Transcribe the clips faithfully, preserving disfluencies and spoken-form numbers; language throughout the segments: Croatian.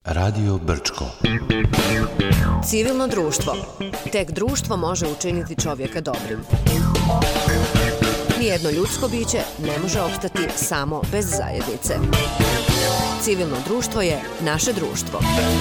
Radio Brčko. Civilno društvo. Tek društvo može učiniti čovjeka dobrim. Nijedno ljudsko biće ne može opstati samo bez zajednice. Civilno društvo je naše društvo.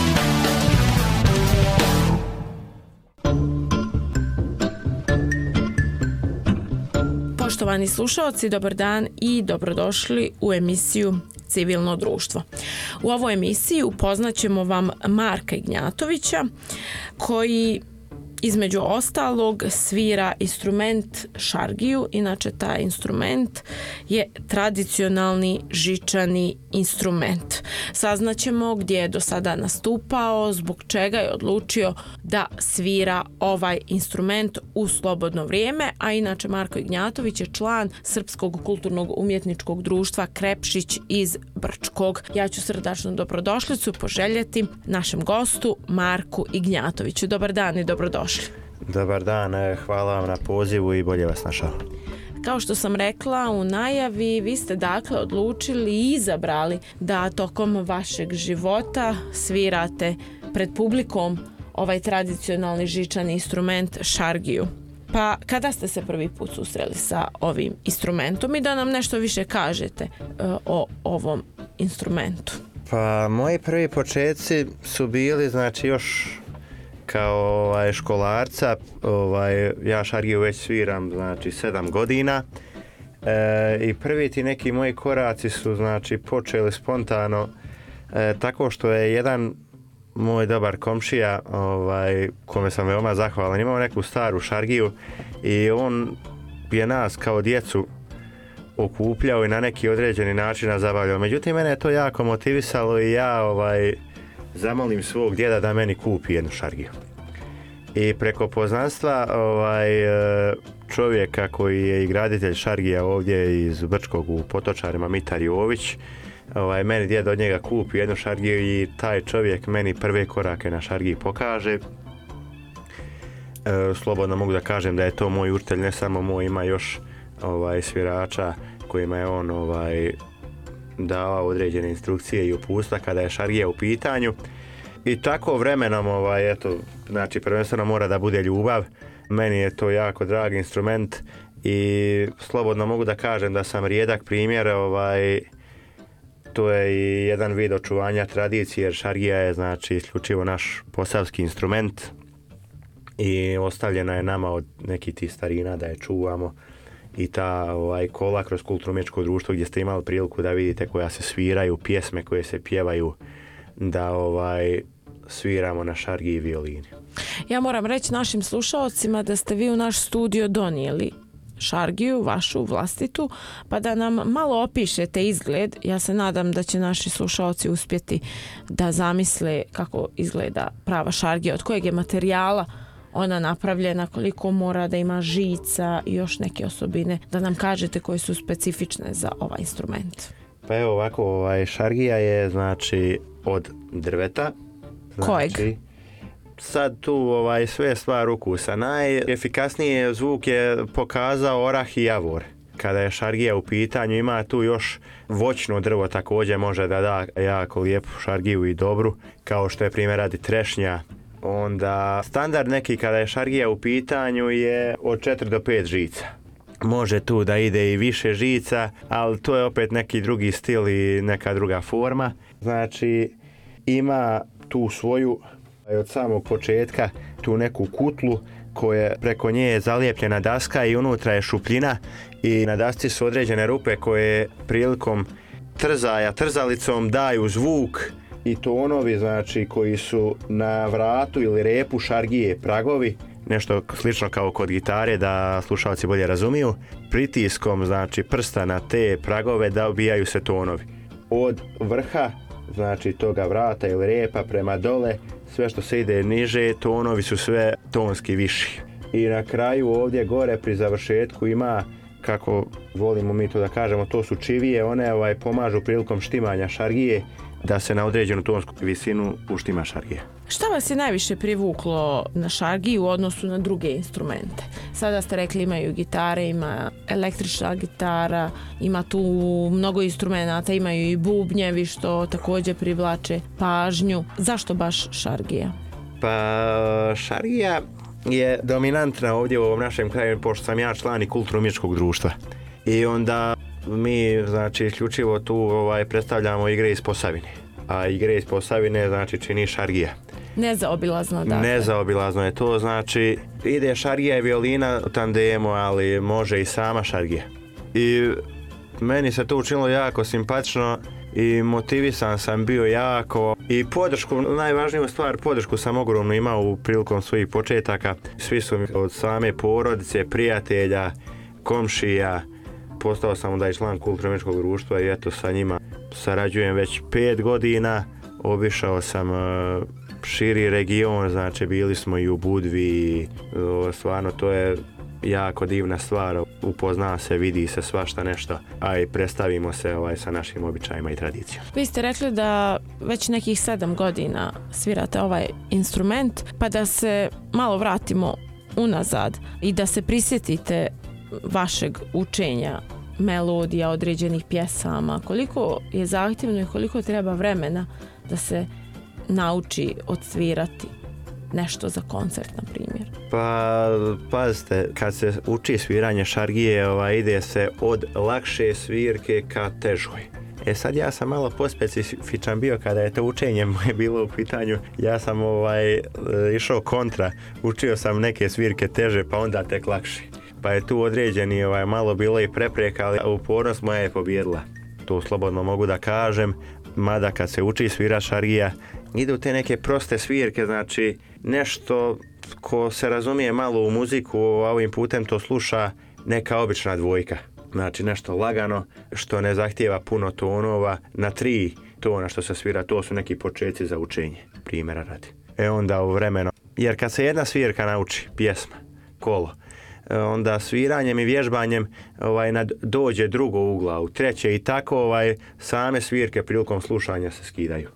Poštovani slušalci, dobar dan i dobrodošli u emisiju Civilno društvo. U ovoj emisiji upoznaćemo vam Marka Ignjatovića, koji između ostalog svira instrument šargiju. Inače, taj instrument je tradicionalni žičani instrument. Saznaćemo gdje je do sada nastupao, zbog čega je odlučio da svira ovaj instrument u slobodno vrijeme, a inače Marko Ignjatović je član Srpskog kulturnog umjetničkog društva Krepšić iz Brčkog. Ja ću srdačnu dobrodošlicu poželjeti našem gostu Marku Ignjatoviću. Dobar dan i dobrodošli. Dobar dan, hvala vam na pozivu i bolje vas našao. Kao što sam rekla u najavi, vi ste dakle odlučili i izabrali da tokom vašeg života svirate pred publikom ovaj tradicionalni žičani instrument šargiju. Pa kada ste se prvi put susreli sa ovim instrumentom i da nam nešto više kažete uh, o ovom instrumentu? Pa moji prvi početci su bili, znači još kao ovaj, školarca, ovaj, ja šargiju već sviram, znači sedam godina e, i prvi ti neki moji koraci su, znači, počeli spontano e, tako što je jedan moj dobar komšija, ovaj, kome sam veoma zahvalan, imao neku staru šargiju i on je nas kao djecu okupljao i na neki određeni način zabavljao. Međutim, mene je to jako motivisalo i ja ovaj, zamolim svog djeda da meni kupi jednu šargiju. I preko poznanstva ovaj, čovjeka koji je i graditelj šargija ovdje iz Brčkog u Potočarima, Mitar Jović, ovaj, meni djed od njega kupi jednu šargiju i taj čovjek meni prve korake na šargiji pokaže. E, slobodno mogu da kažem da je to moj učitelj, ne samo moj, ima još ovaj, svirača kojima je on ovaj, dao određene instrukcije i upustva kada je šargija u pitanju. I tako vremenom, ovaj, eto, znači prvenstveno mora da bude ljubav. Meni je to jako drag instrument i slobodno mogu da kažem da sam rijedak primjer, ovaj, to je i jedan vid očuvanja tradicije, jer šargija je, znači, isključivo naš posavski instrument i ostavljena je nama od nekih tih starina da je čuvamo. I ta ovaj, kola kroz kulturno-umjetničko društvo gdje ste imali priliku da vidite koja se sviraju, pjesme koje se pjevaju, da ovaj, sviramo na šargiji i violini. Ja moram reći našim slušalcima da ste vi u naš studio donijeli šargiju, vašu vlastitu, pa da nam malo opišete izgled. Ja se nadam da će naši slušalci uspjeti da zamisle kako izgleda prava šargija, od kojeg je materijala ona napravljena, koliko mora da ima žica i još neke osobine, da nam kažete koje su specifične za ovaj instrument. Pa evo ovako, ovaj, šargija je, znači, od drveta. Znači, kojeg? Sad tu ovaj, sve stvar ukusa. Najefikasniji zvuk je pokazao orah i javor. Kada je šargija u pitanju, ima tu još voćno drvo, također može da da jako lijepu šargiju i dobru, kao što je primjer radi trešnja. Onda standard neki kada je šargija u pitanju je od četiri do pet žica. Može tu da ide i više žica, ali to je opet neki drugi stil i neka druga forma. Znači, ima tu svoju, od samog početka, tu neku kutlu koja preko nje je zalijepljena daska i unutra je šupljina i na dasci su određene rupe koje prilikom trzaja trzalicom daju zvuk i tonovi, znači, koji su na vratu ili repu šargije pragovi, nešto slično kao kod gitare da slušalci bolje razumiju. Pritiskom, znači, prsta na te pragove da obijaju se tonovi. Od vrha, znači, toga vrata ili repa prema dole, sve što se ide niže, tonovi su sve tonski viši. I na kraju ovdje gore pri završetku ima, kako volimo mi to da kažemo, to su čivije, one ovaj, pomažu prilikom štimanja šargije, da se na određenu tonsku visinu uštima šargija. Šta vas je najviše privuklo na šargiji u odnosu na druge instrumente? Sada ste rekli imaju gitare, ima električna gitara, ima tu mnogo instrumenta, imaju i bubnjevi što također privlače pažnju. Zašto baš šargija? Pa šargija je dominantna ovdje u ovom našem kraju, pošto sam ja član i kulturno-umjetničkog društva. I onda mi, znači, isključivo tu ovaj, predstavljamo igre iz Posavine. A igre iz Posavine, znači, čini šargija. Nezaobilazno, dakle. Nezaobilazno je to, znači, ide šargija i violina u tandemu, ali može i sama šargija. I meni se to učinilo jako simpatično i motivisan sam bio jako. I podršku, najvažniju stvar, podršku sam ogromno imao u prilikom svojih početaka. Svi su mi od same porodice, prijatelja, komšija. Postao sam onda i član kulturno-umjetničkog društva i eto sa njima sarađujem već pet godina. Obišao sam uh, širi region, znači bili smo i u Budvi. Uh, stvarno to je jako divna stvar. Upozna se, vidi se svašta nešto, a i predstavimo se ovaj, sa našim običajima i tradicijom. Vi ste rekli da već nekih sedam godina svirate ovaj instrument, pa da se malo vratimo unazad i da se prisjetite vašeg učenja melodija, određenih pjesama. Koliko je zahtjevno i koliko treba vremena da se nauči odsvirati nešto za koncert, na primjer? Pa, pazite, kad se uči sviranje šargije, ovaj, ide se od lakše svirke ka težoj. E sad ja sam malo pospecifičan bio kada je to učenje moje bilo u pitanju. Ja sam ovaj, išao kontra, učio sam neke svirke teže pa onda tek lakše. Pa je tu određeni ovaj, malo bilo i prepreka, ali upornost moja je pobjedila. To slobodno mogu da kažem, mada kad se uči svira šargija, idu te neke proste svirke, znači nešto ko se razumije malo u muziku, ovim putem to sluša neka obična dvojka. Znači nešto lagano, što ne zahtijeva puno tonova, na tri tona što se svira, to su neki početci za učenje, primjera radi. E onda u vremenu, jer kad se jedna svirka nauči, pjesma, kolo, onda sviranjem i vježbanjem ovaj, nad, dođe drugo ugla, u treće i tako ovaj, same svirke prilikom slušanja se skidaju.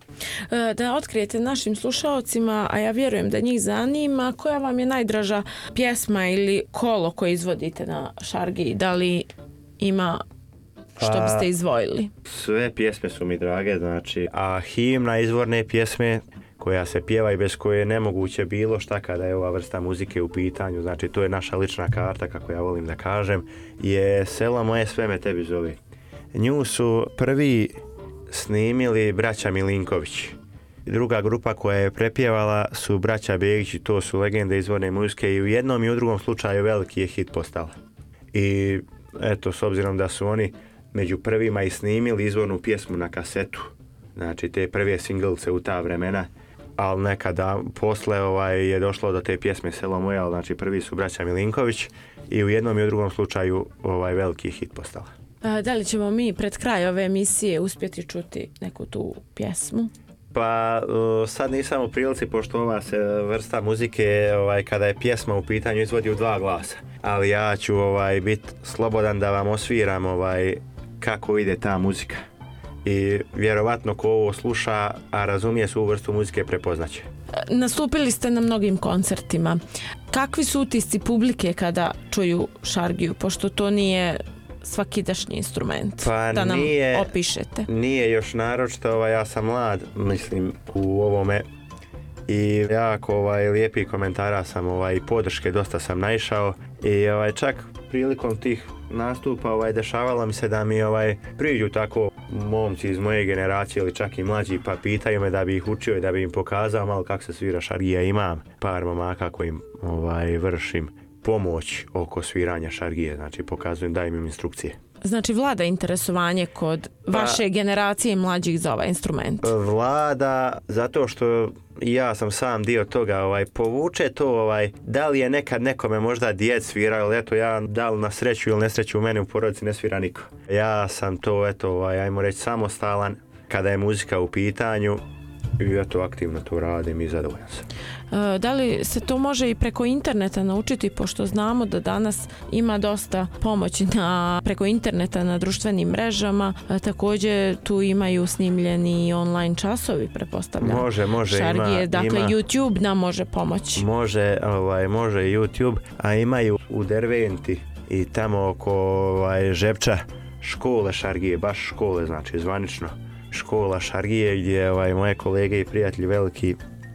Da otkrijete našim slušaocima, a ja vjerujem da njih zanima, koja vam je najdraža pjesma ili kolo koje izvodite na šargiji? Da li ima što biste izdvojili? Sve pjesme su mi drage, znači, a himna, izvorne pjesme koja se pjeva i bez koje je nemoguće bilo šta kada je ova vrsta muzike u pitanju, znači to je naša lična karta, kako ja volim da kažem, je Selo moje sve me tebi zove. Nju su prvi snimili braća Milinković. Druga grupa koja je prepjevala su braća Begići, to su legende izvorne muzike i u jednom i u drugom slučaju veliki je hit postala. I eto, s obzirom da su oni među prvima i snimili izvornu pjesmu na kasetu, znači te prve singlice u ta vremena, ali nekada posle ovaj, je došlo do te pjesme Selo moje, ali znači prvi su braća Milinković i u jednom i u drugom slučaju ovaj veliki hit postala. A, da li ćemo mi pred kraj ove emisije uspjeti čuti neku tu pjesmu? Pa sad nisam u prilici, pošto ova se vrsta muzike ovaj, kada je pjesma u pitanju izvodi u dva glasa, ali ja ću ovaj, biti slobodan da vam osviram ovaj, kako ide ta muzika. I vjerovatno ko ovo sluša, a razumije su vrstu muzike, prepoznaće. Nastupili ste na mnogim koncertima. Kakvi su utisci publike kada čuju šargiju, pošto to nije svakidašnji instrument? Pa da nam nije, opišete. Nije još naročito, ovaj, ja sam mlad, mislim, u ovome i jako ovaj, lijepi komentara sam ovaj, i podrške dosta sam naišao i ovaj, čak prilikom tih nastupa ovaj, dešavalo mi se da mi ovaj, priđu tako momci iz moje generacije ili čak i mlađi pa pitaju me da bi ih učio i da bi im pokazao malo kako se svira šargija. Imam par momaka kojim ovaj, vršim pomoć oko sviranja šargije, znači pokazujem, dajem im instrukcije. Znači vlada interesovanje kod pa, vaše generacije mlađih za ovaj instrument? Vlada, zato što ja sam sam dio toga, ovaj, povuče to, ovaj, da li je nekad nekome možda djed svirao, ali eto ja, da li na sreću ili nesreću u mene u porodici ne svira niko. Ja sam to, eto, ovaj, ajmo reći, samostalan kada je muzika u pitanju i ja to aktivno to radim i zadovoljan sam. E, da li se to može i preko interneta naučiti, pošto znamo da danas ima dosta pomoći na, preko interneta na društvenim mrežama, e, također tu imaju snimljeni online časovi, pretpostavljam. Može, može, Šargije, ima, dakle ima, YouTube nam može pomoći. Može, ovaj, može YouTube, a imaju u Derventi i tamo oko ovaj, Žepča škole Šargije, baš škole, znači zvanično škola Šargije gdje ovaj, moje kolege i prijatelji veliki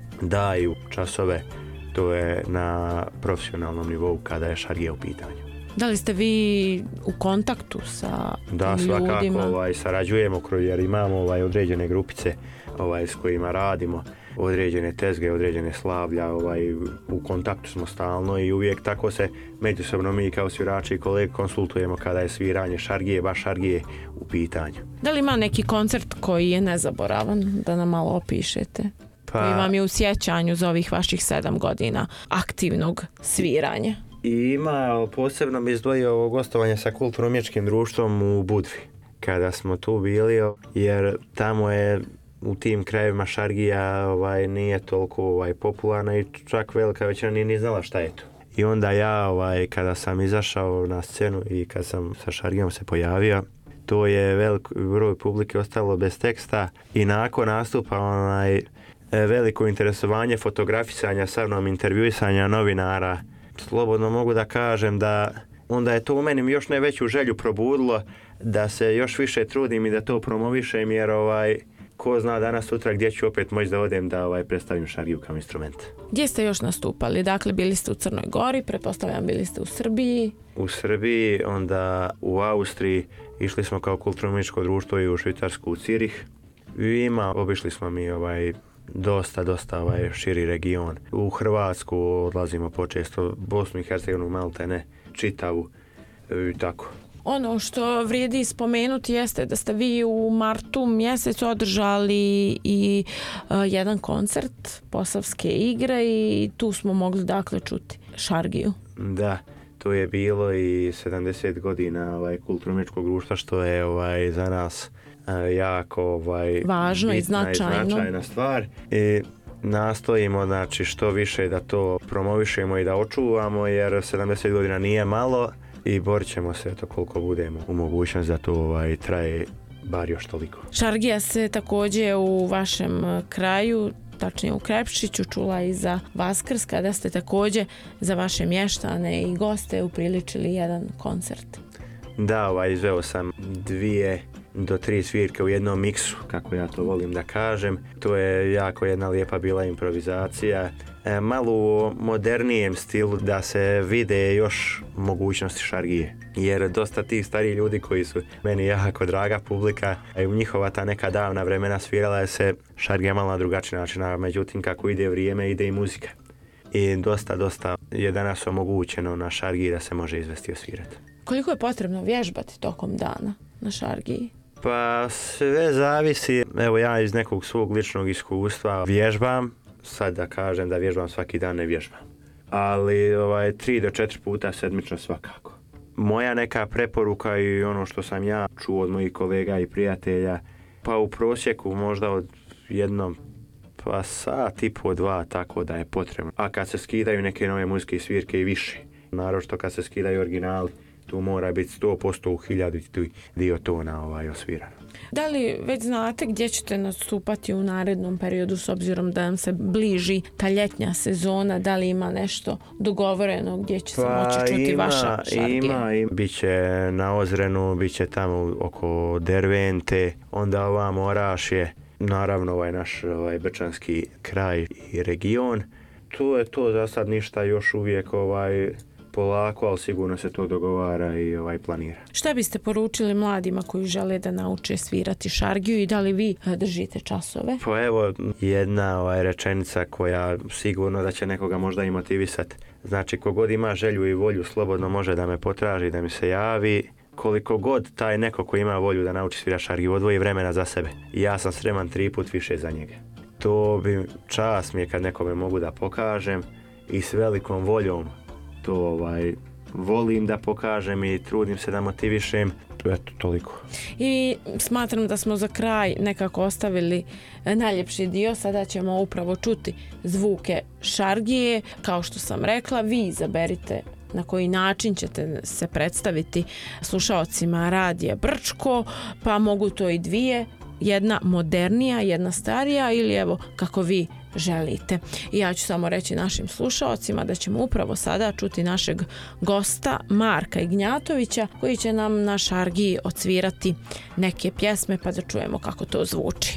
daju časove, to je na profesionalnom nivou kada je Šargija u pitanju. Da li ste vi u kontaktu sa da, tim svakako, ljudima? ovaj, sarađujemo jer imamo ovaj, određene grupice ovaj, s kojima radimo, određene tezge, određene slavlja, ovaj, u kontaktu smo stalno i uvijek tako se međusobno mi kao svirači i kolege konsultujemo kada je sviranje Šargije, baš Šargije u pitanju. Da li ima neki koncert koji je nezaboravan, da nam malo opišete? Pa, koji vam je u sjećanju za ovih vaših sedam godina aktivnog sviranja? I ima, posebno mi izdvojio ovo gostovanje sa kulturno-umjetničkim društvom u Budvi, kada smo tu bili, jer tamo je u tim krajevima Šargija ovaj, nije toliko ovaj, popularna i čak velika većina nije ni znala šta je to. I onda ja, ovaj, kada sam izašao na scenu i kad sam sa Šargijom se pojavio, to je velik broj publike ostalo bez teksta i nakon nastupa onaj, veliko interesovanje fotografisanja, sa mnom intervjuisanja novinara. Slobodno mogu da kažem da onda je to u meni još najveću želju probudilo da se još više trudim i da to promovišem, jer ovaj, ko zna danas sutra gdje ću opet moći da odem da ovaj, predstavim Šargiju kao instrument. Gdje ste još nastupali? Dakle, bili ste u Crnoj Gori, pretpostavljam bili ste u Srbiji. U Srbiji, onda u Austriji, išli smo kao kulturno-umjetničko društvo i u Švicarsku, u Cirih. I ima, obišli smo mi ovaj, dosta, dosta ovaj, širi region. U Hrvatsku odlazimo počesto, Bosnu i Hercegovinu, Maltene, čitavu i tako. Ono što vrijedi spomenuti jeste da ste vi u martu mjesecu održali i uh, jedan koncert Posavske igre i tu smo mogli dakle čuti Šargiju. Da, to je bilo i sedamdeset godina ovaj, kulturno-umjetničkog društva, što je ovaj, za nas uh, jako ovaj, važno i značajno. i značajna stvar. I nastojimo znači, što više da to promovišemo i da očuvamo, jer sedamdeset godina nije malo. I borit ćemo se to koliko budemo u mogućnost da to ovaj, traje bar još toliko. Šargija se također u vašem kraju, tačnije u Krepšiću, čula i za Vaskrs, kada ste također za vaše mještane i goste upriličili jedan koncert. Da, ovaj, izveo sam dvije do tri svirke u jednom miksu, kako ja to volim da kažem. To je jako jedna lijepa bila improvizacija. E, malo u modernijem stilu da se vide još mogućnosti Šargije. Jer dosta tih starih ljudi koji su meni jako draga publika, i u njihova ta neka davna vremena svirala je se Šargija malo na drugačiji način, međutim kako ide vrijeme ide i muzika. I dosta, dosta je danas omogućeno na Šargiji da se može izvesti i osvirati. Koliko je potrebno vježbati tokom dana na Šargiji? Pa sve zavisi, evo ja iz nekog svog ličnog iskustva vježbam, sad da kažem da vježbam svaki dan, ne vježbam. Ali ovaj, tri do četiri puta sedmično svakako. Moja neka preporuka i ono što sam ja čuo od mojih kolega i prijatelja, pa u prosjeku možda od jednom pa sat i po dva, tako da je potrebno. A kad se skidaju neke nove muzike i svirke i više, naročito kad se skidaju originali, tu mora biti sto posto u hiljadu dio tona ovaj, osvirano. Da li već znate gdje ćete nastupati u narednom periodu, s obzirom da nam se bliži ta ljetnja sezona? Da li ima nešto dogovoreno gdje će se pa moći čuti ima, vaša Šargija? Ima, ima. Biće na Ozrenu, biće tamo oko Dervente, onda ovamo Orašje, naravno ovaj naš ovaj Brčanski kraj i region. Tu je to za sad ništa još uvijek ovaj polako, ali sigurno se to dogovara i ovaj planira. Šta biste poručili mladima koji žele da nauče svirati Šargiju i da li vi držite časove? Pa evo jedna ovaj rečenica koja sigurno da će nekoga možda i motivisati. Znači, kogod ima želju i volju slobodno može da me potraži, da mi se javi. Koliko god taj neko ko ima volju da nauči svirati Šargiju odvoji vremena za sebe. Ja sam spreman tri put više za njega. To bi čast mi je kad nekome mogu da pokažem i s velikom voljom to ovaj, volim da pokažem i trudim se da motivišem. Eto, toliko. I smatram da smo za kraj nekako ostavili najljepši dio. Sada ćemo upravo čuti zvuke šargije. Kao što sam rekla, vi izaberite na koji način ćete se predstaviti slušaocima Radija Brčko, pa mogu to i dvije, jedna modernija, jedna starija ili evo kako vi želite. I ja ću samo reći našim slušaocima da ćemo upravo sada čuti našeg gosta Marka Ignjatovića koji će nam na šargiji odsvirati neke pjesme pa da čujemo kako to zvuči.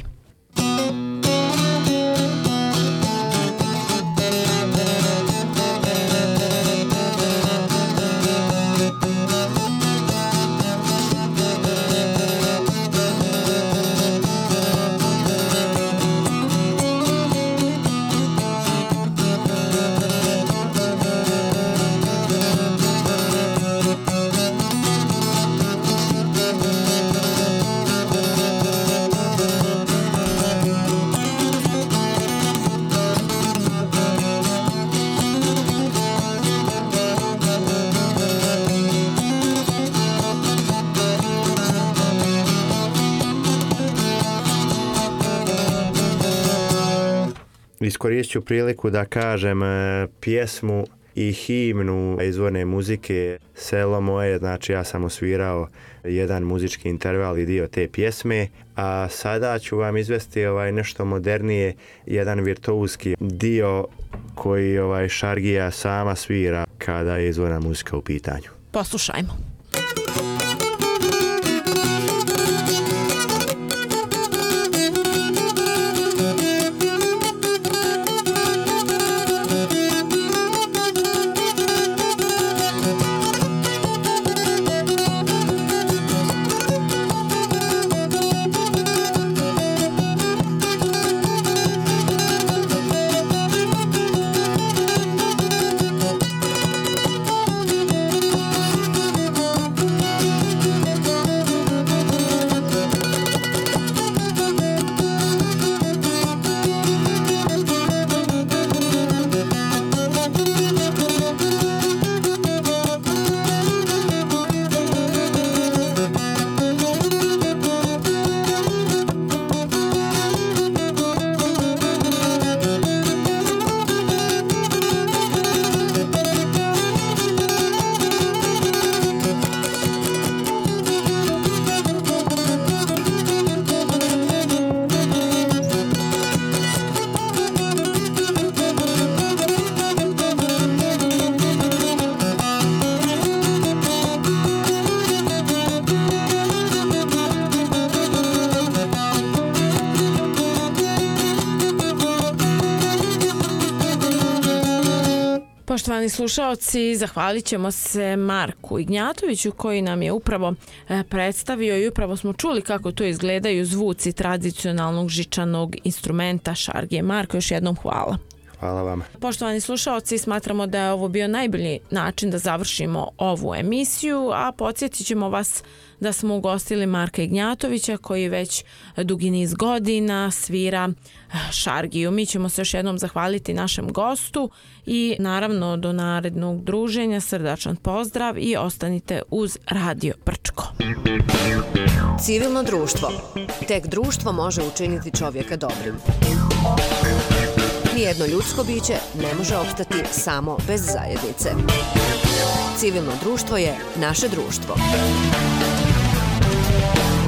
Iskoristit ću priliku da kažem pjesmu i himnu izvorne muzike Selo moje, znači ja sam osvirao jedan muzički interval i dio te pjesme, a sada ću vam izvesti ovaj nešto modernije, jedan virtuozski dio koji ovaj šargija sama svira kada je izvorna muzika u pitanju. Poslušajmo. Poštovani slušaoci, zahvalit ćemo se Marku Ignjatoviću koji nam je upravo predstavio i upravo smo čuli kako to izgledaju zvuci tradicionalnog žičanog instrumenta šargije. Marko, još jednom hvala. Hvala vam. Poštovani slušaoci, smatramo da je ovo bio najbolji način da završimo ovu emisiju, a podsjetit ćemo vas da smo ugostili Marka Ignjatovića koji već dugi niz godina svira šargiju. Mi ćemo se još jednom zahvaliti našem gostu i naravno do narednog druženja srdačan pozdrav i ostanite uz Radio Brčko. Civilno društvo. Tek društvo može učiniti čovjeka dobrim. Nijedno ljudsko biće ne može opstati samo bez zajednice. Civilno društvo je naše društvo.